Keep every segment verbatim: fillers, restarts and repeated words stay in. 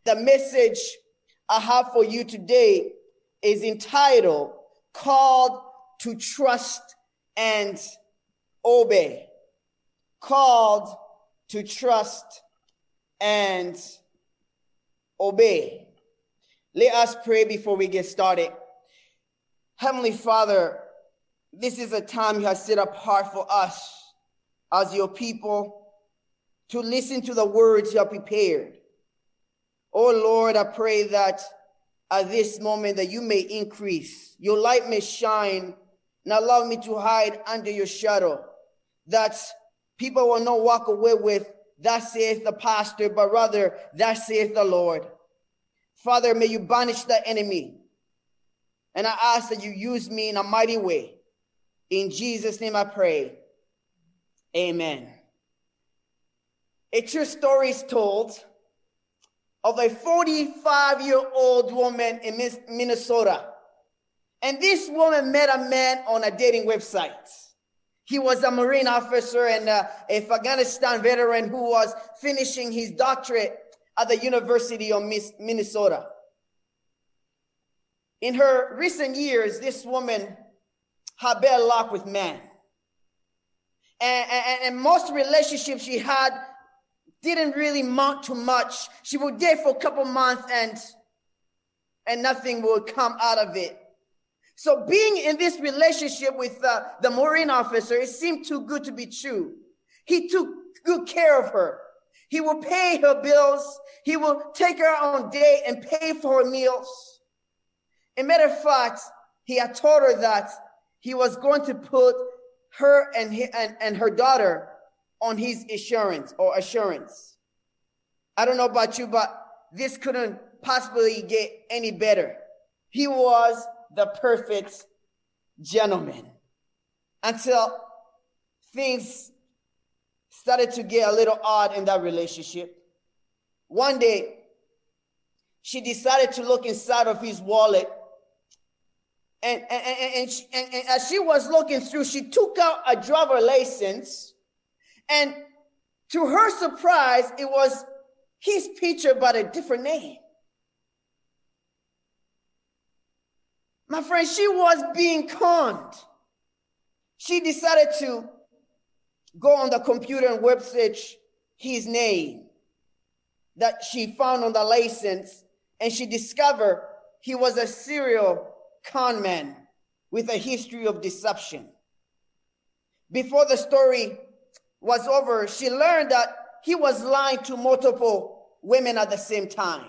The message I have for you today is entitled, Called to Trust and Obey. Called to trust and obey. Let us pray before we get started. Heavenly Father, this is a time you have set apart for us as your people to listen to the words you have prepared. Oh Lord, I pray that at this moment that you may increase, your light may shine, and allow me to hide under your shadow, that people will not walk away with, "Thus saith the pastor," but rather, "Thus saith the Lord." Father, may you banish the enemy. And I ask that you use me in a mighty way. In Jesus' name I pray. Amen. A true story is told of a forty-five-year-old woman in Minnesota. And this woman met a man on a dating website. He was a Marine officer and uh, a Afghanistan veteran who was finishing his doctorate at the University of Minnesota. In her recent years, this woman had bad luck with men. And, and, and most relationships she had didn't really amount to much. She would date for a couple months and, and nothing would come out of it. So being in this relationship with uh, the Marine officer, it seemed too good to be true. He took good care of her. He will pay her bills. He will take her on date and pay for her meals. As a matter of fact, he had told her that he was going to put her and, he, and, and her daughter on his insurance or assurance. I don't know about you, but this couldn't possibly get any better. He was the perfect gentleman until things started to get a little odd in that relationship. One day, she decided to look inside of his wallet. And, and, and, and, she, and, and as she was looking through, she took out a driver license. And to her surprise, it was his picture, but a different name. My friend, she was being conned. She decided to go on the computer and web search his name that she found on the license, and she discovered he was a serial con man with a history of deception. Before the story was over, she learned that he was lying to multiple women at the same time.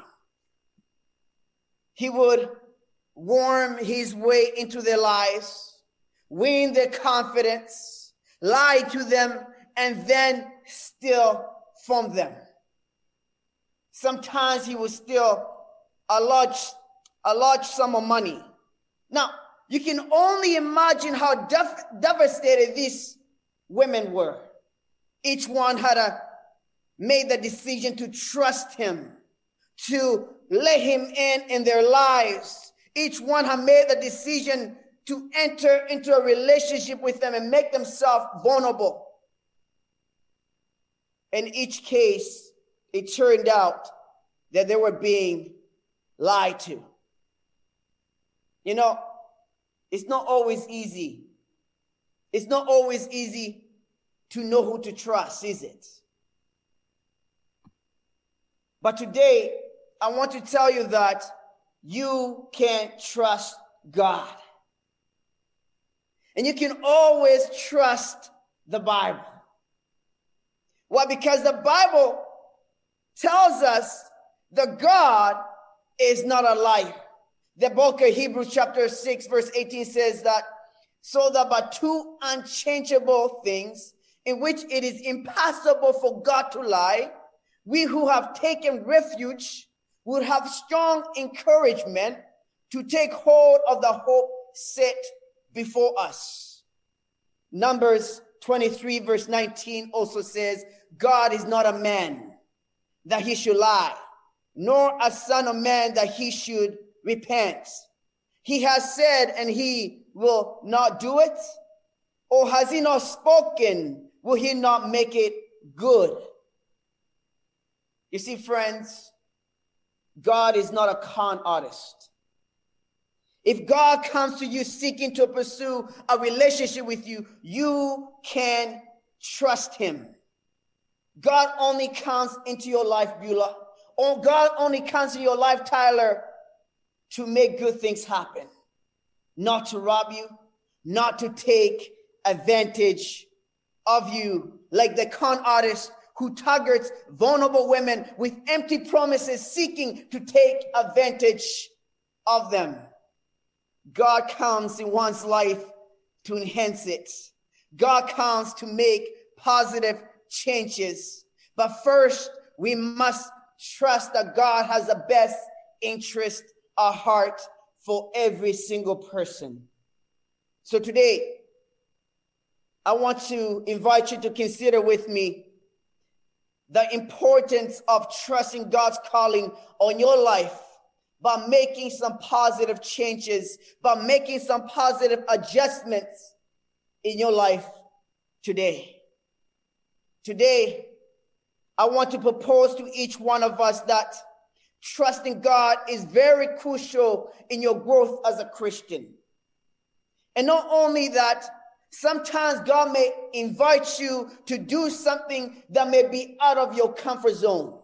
He would worm his way into their lives, win their confidence, lie to them, and then steal from them. Sometimes he would steal a large, a large sum of money. Now, you can only imagine how dev- devastated these women were. Each one had a, made the decision to trust him, to let him in in their lives. Each one had made the decision to enter into a relationship with them and make themselves vulnerable. In each case, it turned out that they were being lied to. You know, it's not always easy. It's not always easy to know who to trust, is it? But today, I want to tell you that you can trust God. And you can always trust the Bible. Why? Because the Bible tells us that God is not a liar. The book of Hebrews chapter six verse eighteen says that, so that by two unchangeable things in which it is impossible for God to lie, we who have taken refuge would have strong encouragement to take hold of the hope set before us. Numbers twenty-three verse nineteen also says, God is not a man that he should lie, nor a son of man that he should repent. He has said and he will not do it? Or has he not spoken? Will he not make it good? You see, friends, God is not a con artist. If God comes to you seeking to pursue a relationship with you, you can trust him. God only comes into your life, Beulah. Oh, God only comes in your life, Tyler, to make good things happen. Not to rob you, not to take advantage of you, like the con artist who targets vulnerable women with empty promises, seeking to take advantage of them. God comes in one's life to enhance it. God comes to make positive changes. But first, we must trust that God has the best interest at heart for every single person. So today, I want to invite you to consider with me the importance of trusting God's calling on your life by making some positive changes, by making some positive adjustments in your life today. Today, I want to propose to each one of us that trusting God is very crucial in your growth as a Christian. And not only that, sometimes God may invite you to do something that may be out of your comfort zone.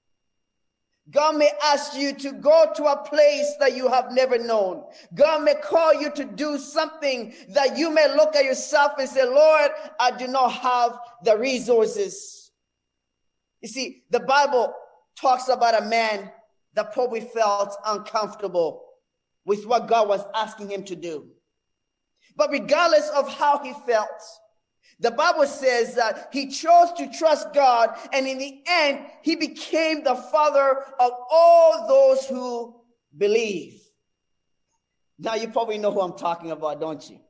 God may ask you to go to a place that you have never known. God may call you to do something that you may look at yourself and say, Lord, I do not have the resources. You see, the Bible talks about a man that probably felt uncomfortable with what God was asking him to do. But regardless of how he felt, the Bible says that he chose to trust God, and in the end, he became the father of all those who believe. Now, you probably know who I'm talking about, don't you?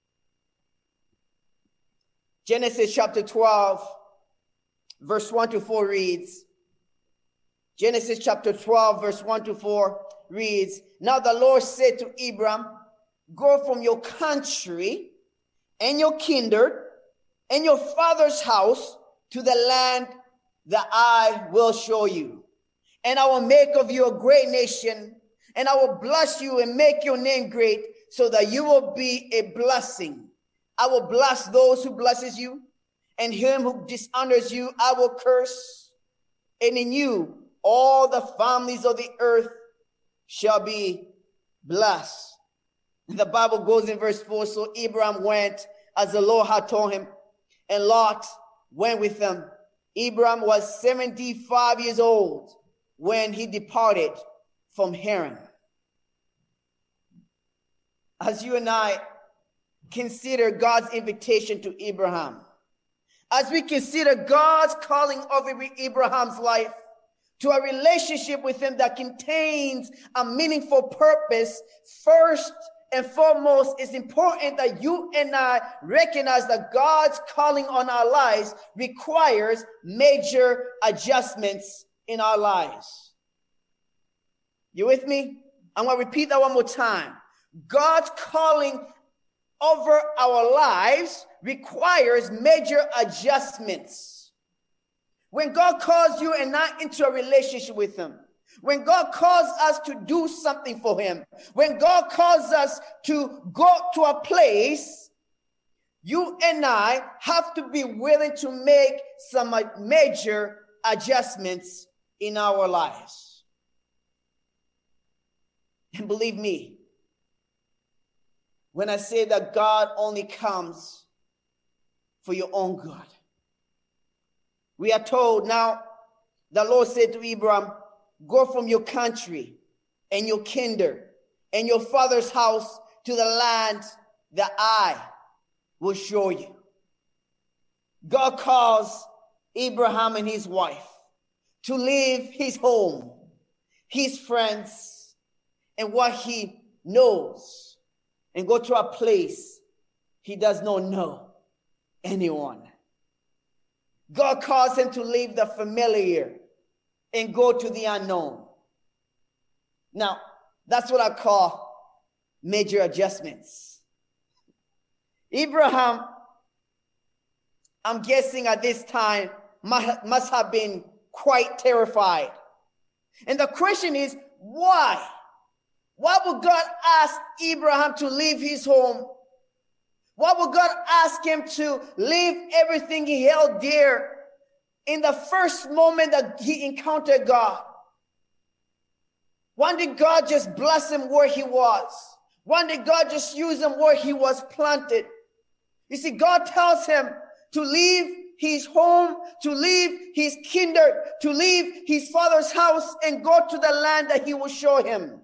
Genesis chapter twelve, verse one to four reads, Genesis chapter twelve, verse one to four reads, Now the Lord said to Abram, Go from your country and your kindred and your father's house to the land that I will show you. And I will make of you a great nation, and I will bless you and make your name great, so that you will be a blessing. I will bless those who blesses you, and him who dishonors you I will curse. And in you all the families of the earth shall be blessed. The Bible goes in verse four, so Abraham went as the Lord had told him, and Lot went with them. Abraham was seventy-five years old when he departed from Haran. As you and I consider God's invitation to Abraham, as we consider God's calling over Abraham's life to a relationship with him that contains a meaningful purpose, first and foremost, it's important that you and I recognize that God's calling on our lives requires major adjustments in our lives. You with me? I'm going to repeat that one more time. God's calling over our lives requires major adjustments. When God calls you and I into a relationship with him, when God calls us to do something for him, when God calls us to go to a place, you and I have to be willing to make some major adjustments in our lives. And believe me, when I say that God only comes for your own good. We are told now, the Lord said to Abraham, Go from your country and your kindred and your father's house to the land that I will show you. God calls Abraham and his wife to leave his home, his friends, and what he knows, and go to a place he does not know anyone. God calls him to leave the familiar and go to the unknown. Now, that's what I call major adjustments. Abraham, I'm guessing at this time, must have been quite terrified And the question is, why? Why would God ask Abraham to leave his home? Why would God ask him to leave everything he held dear in the first moment that he encountered God? Why did God just bless him where he was? Why did God just use him where he was planted? You see, God tells him to leave his home, to leave his kindred, to leave his father's house and go to the land that he will show him.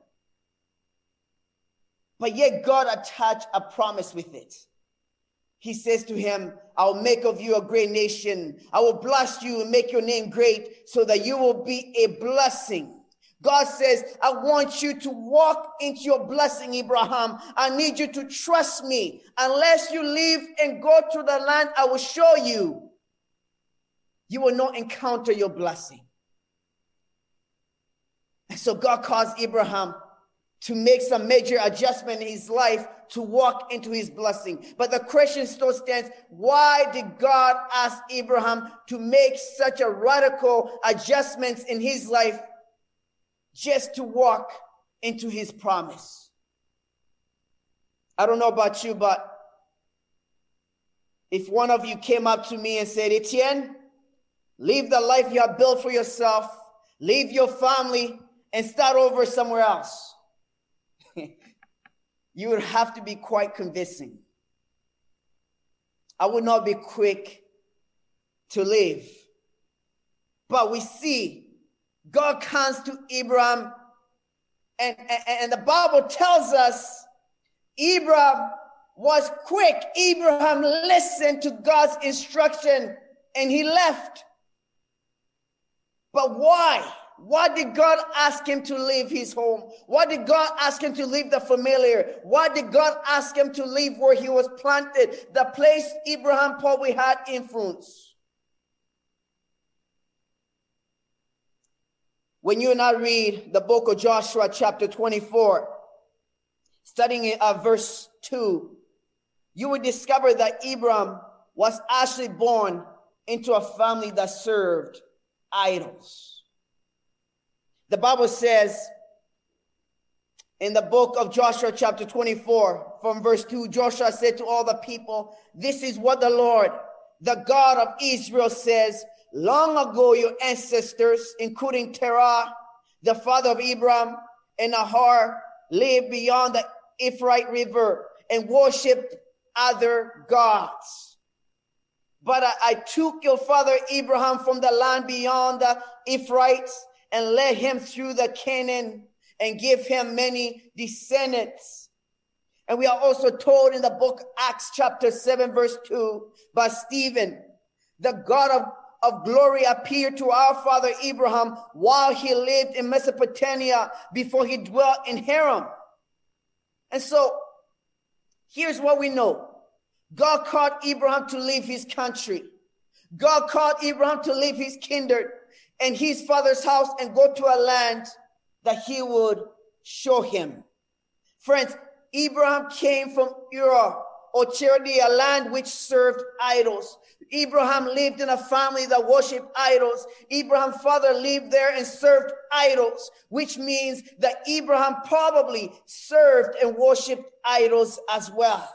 But yet God attached a promise with it. He says to him, I will make of you a great nation. I will bless you and make your name great so that you will be a blessing. God says, I want you to walk into your blessing, Abraham. I need you to trust me. Unless you leave and go to the land I will show you, you will not encounter your blessing. And so God caused Abraham to make some major adjustment in his life to walk into his blessing. But the question still stands, why did God ask Abraham to make such a radical adjustments in his life just to walk into his promise? I don't know about you, but if one of you came up to me and said, Etienne, leave the life you have built for yourself, leave your family, and start over somewhere else, you would have to be quite convincing. I would not be quick to leave. But we see God comes to Abraham, and, and, and the Bible tells us Abraham was quick. Abraham listened to God's instruction and he left. But why? Why did God ask him to leave his home? Why did God ask him to leave the familiar? Why did God ask him to leave where he was planted, the place Abraham probably had influence? When you and I read the book of Joshua chapter twenty-four, studying it at verse two, you would discover that Abraham was actually born into a family that served idols. The Bible says in the book of Joshua chapter twenty-four from verse two, Joshua said to all the people, this is what the Lord, the God of Israel says, long ago your ancestors, including Terah, the father of Abraham, and Nahor, lived beyond the Euphrates River and worshipped other gods. But I, I took your father Abraham from the land beyond the Euphrates and led him through the Canaan and give him many descendants. And we are also told in the book Acts chapter seven verse two, but Stephen, the God of, of glory, appeared to our father Abraham while he lived in Mesopotamia before he dwelt in Haran. And so here's what we know. God called Abraham to leave his country. God called Abraham to leave his kindred and his father's house and go to a land that he would show him. Friends, Abraham came from Ur or Chaldea, a land which served idols. Abraham lived in a family that worshiped idols. Abraham's father lived there and served idols, which means that Abraham probably served and worshiped idols as well.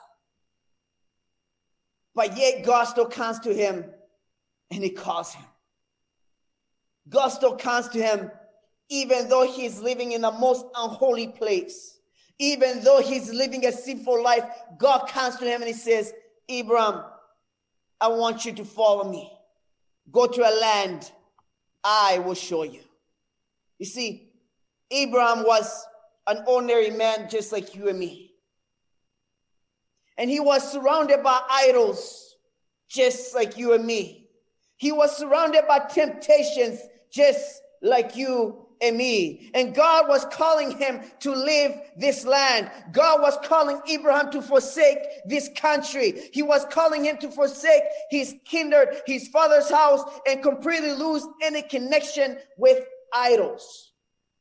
But yet God still comes to him and he calls him. God still comes to him even though he's living in the most unholy place. Even though he's living a sinful life, God comes to him and he says, Abraham, I want you to follow me. Go to a land I will show you. You see, Abraham was an ordinary man just like you and me. And he was surrounded by idols just like you and me. He was surrounded by temptations just like you and me. And God was calling him to leave this land. God was calling Abraham to forsake this country. He was calling him to forsake his kindred, his father's house, and completely lose any connection with idols.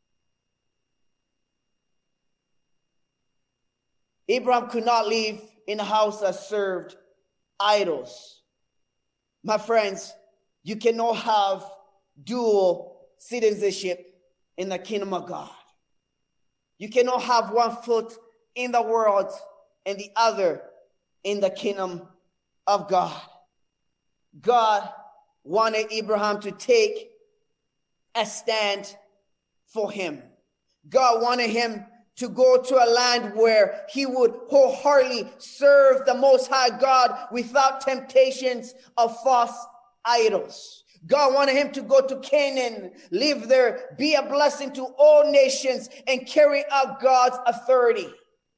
Abraham could not live in a house that served idols. My friends, you cannot have dual citizenship in the kingdom of God. You cannot have one foot in the world and the other in the kingdom of God. God wanted Abraham to take a stand for him. God wanted him to go to a land where he would wholeheartedly serve the Most High God without temptations of false idols. God wanted him to go to Canaan, live there, be a blessing to all nations, and carry out God's authority.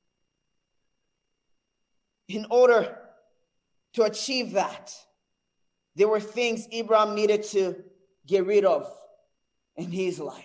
In order to achieve that, there were things Abraham needed to get rid of in his life.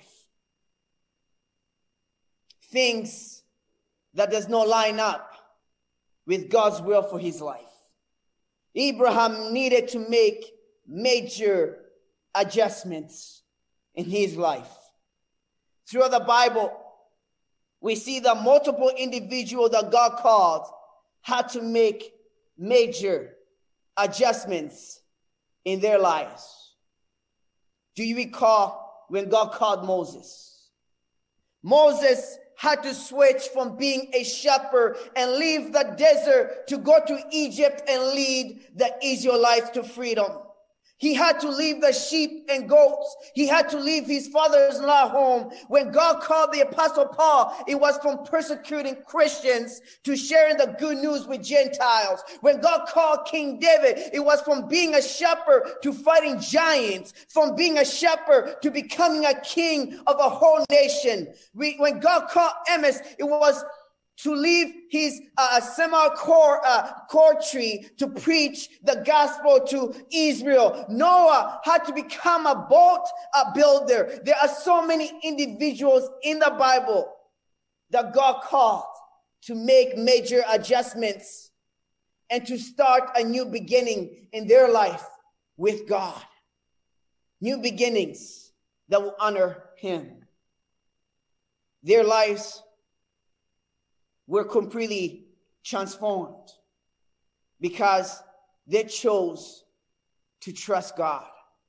Things that does not line up with God's will for his life. Abraham needed to make major adjustments in his life. Throughout the Bible, we see that multiple individuals that God called had to make major adjustments in their lives. Do you recall when God called Moses? Moses had to switch from being a shepherd and leave the desert to go to Egypt and lead the Israelites to freedom. He had to leave the sheep and goats. He had to leave his father-in-law home. When God called the Apostle Paul, it was from persecuting Christians to sharing the good news with Gentiles. When God called King David, it was from being a shepherd to fighting giants, from being a shepherd to becoming a king of a whole nation. We, when God called Amos, it was to leave his uh, semi-core uh, core tree to preach the gospel to Israel. Noah had to become a boat uh, builder. There are so many individuals in the Bible that God called to make major adjustments and to start a new beginning in their life with God. New beginnings that will honor him. Their lives were completely transformed because they chose to trust God.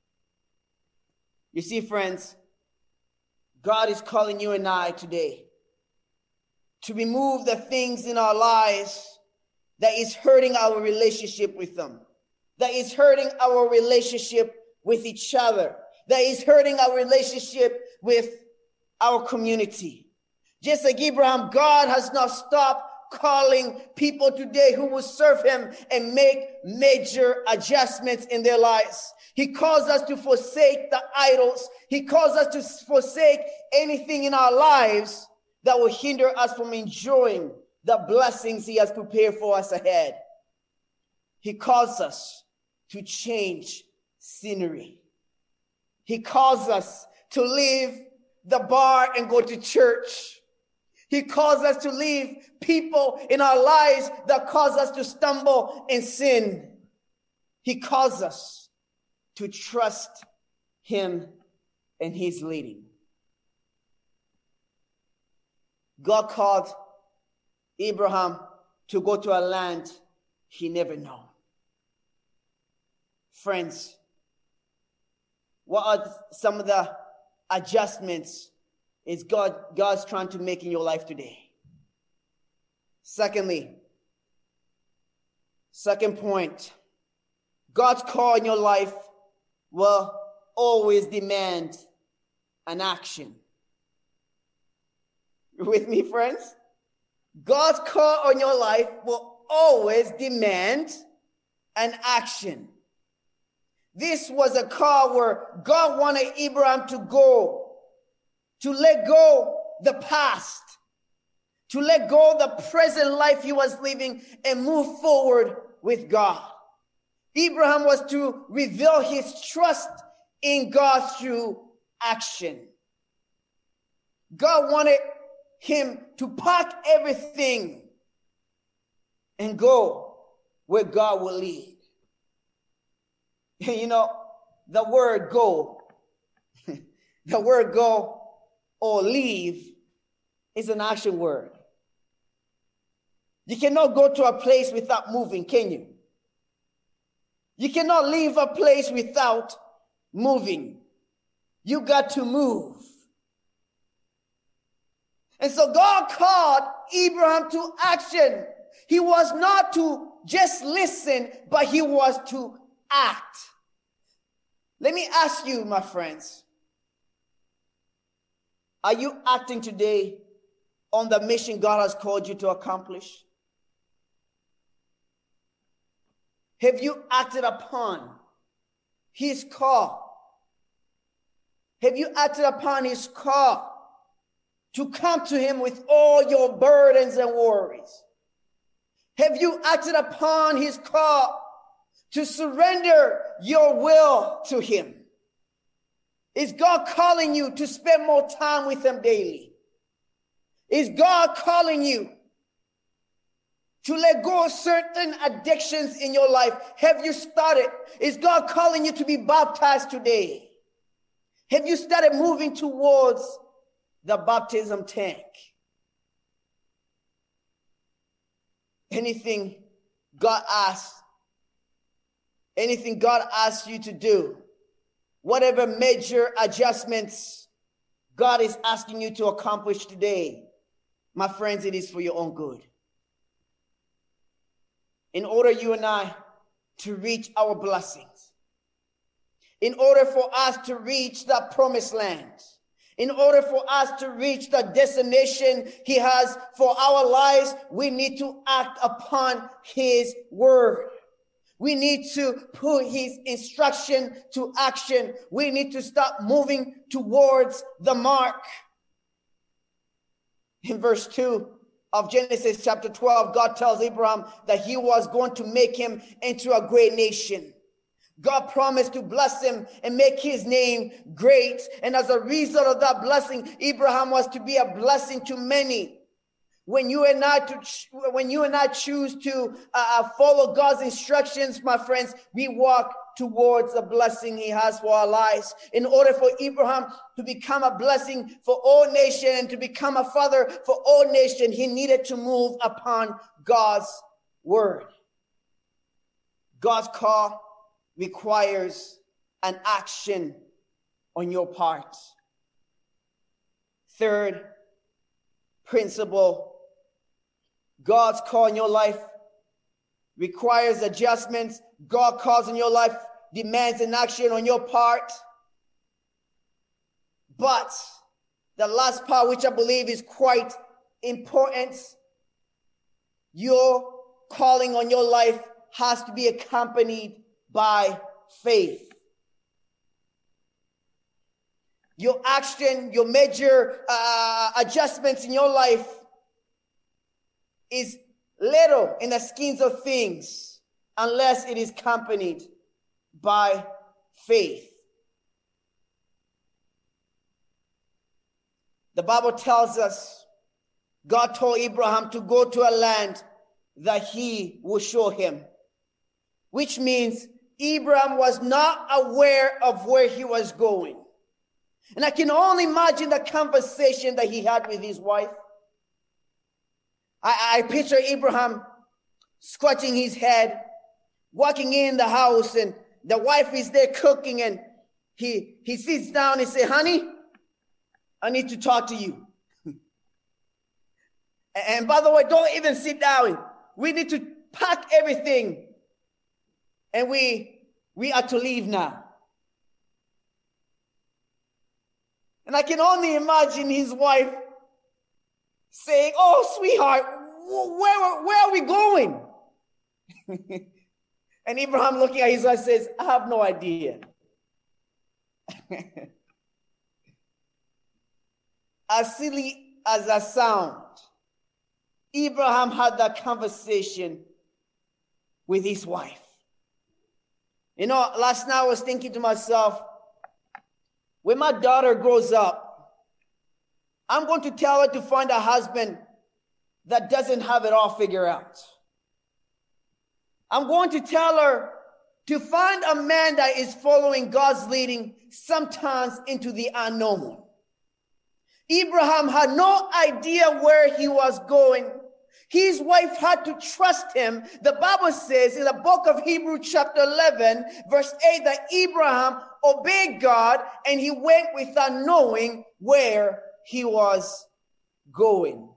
You see, friends, God is calling you and I today to remove the things in our lives that is hurting our relationship with them, that is hurting our relationship with each other, that is hurting our relationship with our community. Just like Abraham, God has not stopped calling people today who will serve him and make major adjustments in their lives. He calls us to forsake the idols. He calls us to forsake anything in our lives that will hinder us from enjoying the blessings he has prepared for us ahead. He calls us to change scenery. He calls us to leave the bar and go to church. He calls us to leave people in our lives that cause us to stumble and sin. He calls us to trust him and his leading. God called Abraham to go to a land he never known. Friends, what are some of the adjustments is God, God's trying to make in your life today? Secondly, second point, God's call in your life will always demand an action. You with me, friends? God's call on your life will always demand an action. This was a call where God wanted Abraham to go, to let go the past, to let go the present life he was living and move forward with God. Abraham was to reveal his trust in God through action. God wanted him to pack everything and go where God will lead. You know, the word go, the word go or leave is an action word. You cannot go to a place without moving, can you? You cannot leave a place without moving. You got to move. And so God called Abraham to action. He was not to just listen, but he was to act. Let me ask you, my friends, are you acting today on the mission God has called you to accomplish? Have you acted upon his call? Have you acted upon his call to come to him with all your burdens and worries? Have you acted upon his call to surrender your will to him? Is God calling you to spend more time with him daily? Is God calling you to let go of certain addictions in your life? Have you started? Is God calling you to be baptized today? Have you started moving towards the baptism tank? Anything God asks, anything God asks you to do, whatever major adjustments God is asking you to accomplish today, my friends, it is for your own good. In order you and I to reach our blessings, in order for us to reach the promised land, in order for us to reach the destination he has for our lives, we need to act upon his word. We need to put his instruction to action. We need to start moving towards the mark. In verse two of Genesis chapter twelve, God tells Abraham that he was going to make him into a great nation. God promised to bless him and make his name great. And as a result of that blessing, Abraham was to be a blessing to many. When you and I, to, when you and I choose to uh, follow God's instructions, my friends, we walk towards the blessing he has for our lives. In order for Abraham to become a blessing for all nations and to become a father for all nations, he needed to move upon God's word. God's call requires an action on your part. Third principle, God's call in your life requires adjustments. God calls in your life demands an action on your part. But the last part, which I believe is quite important, your calling on your life has to be accompanied by faith. Your action, your major uh, adjustments in your life is little in the schemes of things unless it is accompanied by faith. The Bible tells us God told Abraham to go to a land that he will show him, which means Abraham was not aware of where he was going. And I can only imagine the conversation that he had with his wife. I, I picture Abraham scratching his head, walking in the house, and the wife is there cooking, and he, he sits down and says, honey, I need to talk to you. And by the way, don't even sit down. We need to pack everything. And we, we are to leave now. And I can only imagine his wife saying, oh, sweetheart, where, where are we going? And Abraham, looking at his wife, says, I have no idea. As silly as that sounds, Abraham had that conversation with his wife. You know, last night I was thinking to myself, when my daughter grows up, I'm going to tell her to find a husband that doesn't have it all figured out. I'm going to tell her to find a man that is following God's leading, sometimes into the unknown. Abraham had no idea where he was going. His wife had to trust him. The Bible says in the book of Hebrews chapter eleven, verse eight, that Abraham obeyed God and he went without knowing where he was going.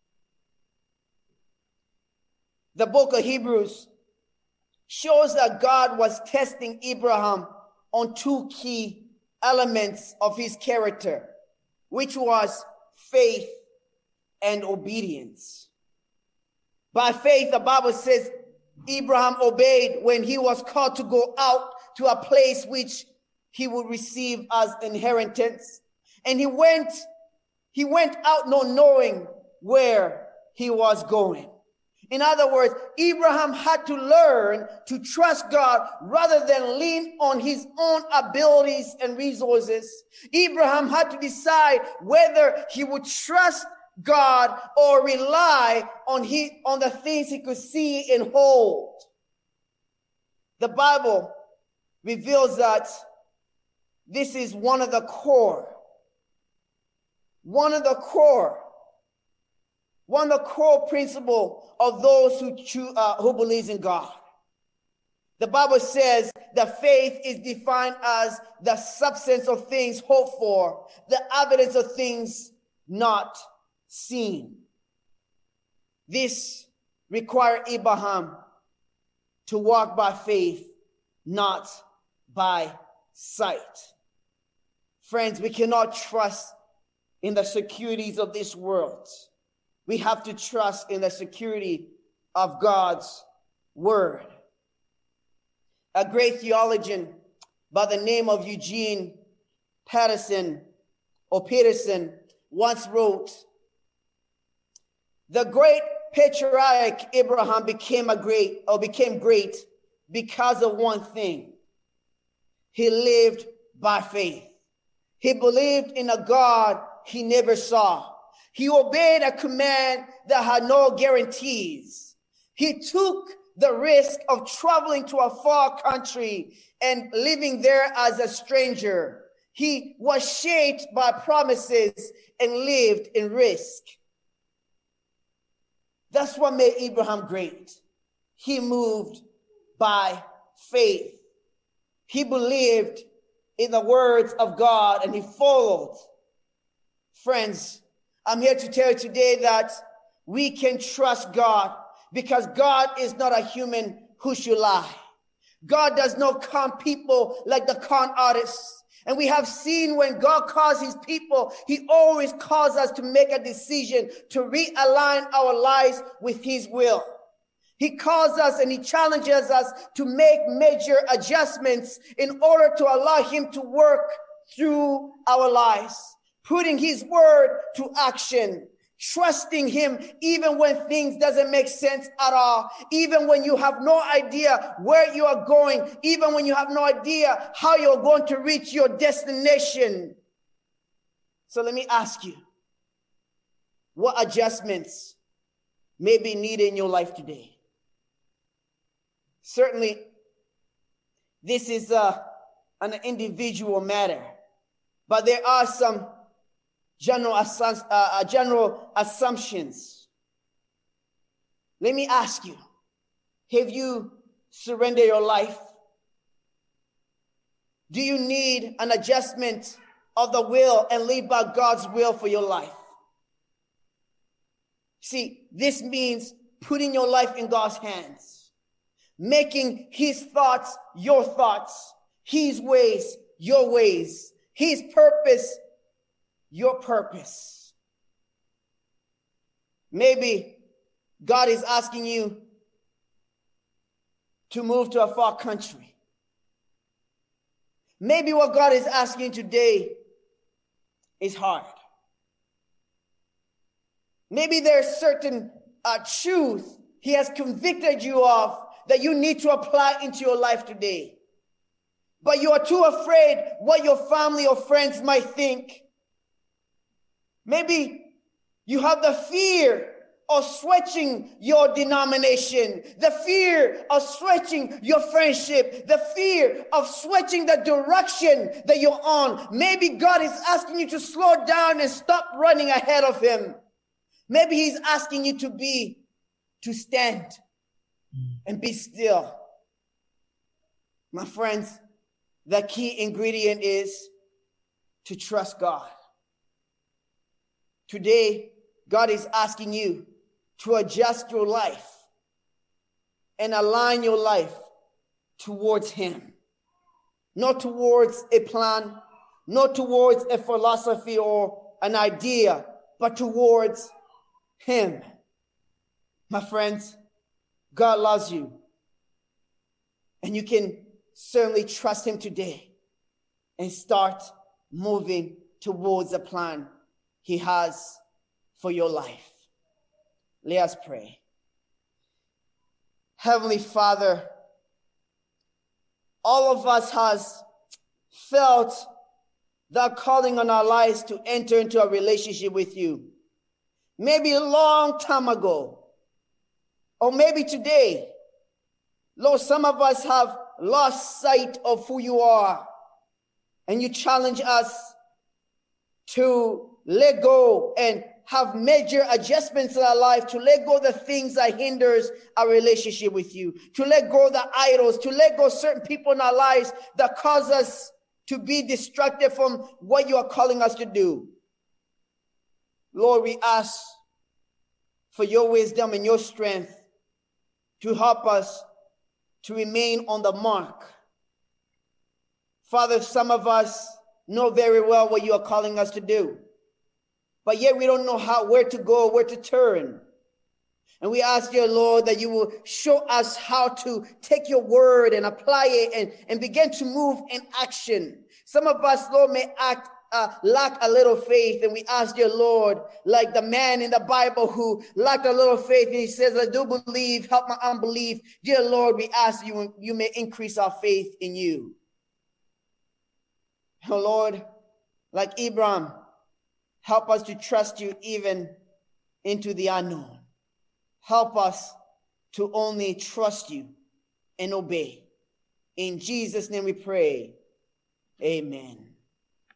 The book of Hebrews shows that God was testing Abraham on two key elements of his character, which was faith and obedience. By faith, the Bible says Abraham obeyed when he was called to go out to a place which he would receive as inheritance. And he went, he went out not knowing where he was going. In other words, Abraham had to learn to trust God rather than lean on his own abilities and resources. Abraham had to decide whether he would trust God or rely on he, on the things he could see and hold. The Bible reveals that this is one of the core, one of the core, one of the core principles of those who choose, uh, who believes in God. The Bible says that faith is defined as the substance of things hoped for, the evidence of things not seen. This required Abraham to walk by faith, not by sight. Friends, we cannot trust in the securities of this world. We have to trust in the security of God's word. A great theologian by the name of Eugene Peterson or Peterson once wrote, "The great patriarch Abraham became a great or became great because of one thing. He lived by faith. He believed in a God he never saw. He obeyed a command that had no guarantees. He took the risk of traveling to a far country and living there as a stranger. He was shaped by promises and lived in risk." That's what made Abraham great. He moved by faith. He believed in the words of God and he followed. Friends, I'm here to tell you today that we can trust God because God is not a human who should lie. God does not con people like the con artists. And we have seen when God calls his people, he always calls us to make a decision to realign our lives with his will. He calls us and he challenges us to make major adjustments in order to allow him to work through our lives, putting his word to action, trusting him even when things doesn't make sense at all, even when you have no idea where you are going, even when you have no idea how you're going to reach your destination. So let me ask you, what adjustments may be needed in your life today? Certainly, this is a, an individual matter, but there are some general, assum- uh, general assumptions. Let me ask you, have you surrendered your life? Do you need an adjustment of the will and live by God's will for your life? See, this means putting your life in God's hands, making his thoughts your thoughts, his ways your ways, his purpose your purpose. Maybe God is asking you to move to a far country. Maybe what God is asking you today is hard. Maybe there's certain uh, truth he has convicted you of that you need to apply into your life today. But you are too afraid what your family or friends might think. Maybe you have the fear of switching your denomination, the fear of switching your friendship, the fear of switching the direction that you're on. Maybe God is asking you to slow down and stop running ahead of him. Maybe he's asking you to be, to stand and be still. My friends, the key ingredient is to trust God. Today, God is asking you to adjust your life and align your life towards him. Not towards a plan, not towards a philosophy or an idea, but towards him. My friends, God loves you. And you can certainly trust him today and start moving towards the plan he has for your life. Let us pray. Heavenly Father, all of us has felt that calling on our lives to enter into a relationship with you. Maybe a long time ago, or maybe today. Lord, some of us have lost sight of who you are, and you challenge us to let go and have major adjustments in our life, to let go the things that hinders our relationship with you, to let go the idols, to let go certain people in our lives that cause us to be distracted from what you are calling us to do. Lord, we ask for your wisdom and your strength to help us to remain on the mark. Father, some of us know very well what you are calling us to do, but yet we don't know how, where to go, where to turn. And we ask, dear Lord, that you will show us how to take your word and apply it and, and begin to move in action. Some of us, Lord, may act uh, lack a little faith, and we ask, dear Lord, like the man in the Bible who lacked a little faith, and he says, I do believe, help my unbelief. Dear Lord, we ask you, you may increase our faith in you. Oh Lord, like Abraham, help us to trust you even into the unknown. Help us to only trust you and obey. In Jesus' name we pray. Amen.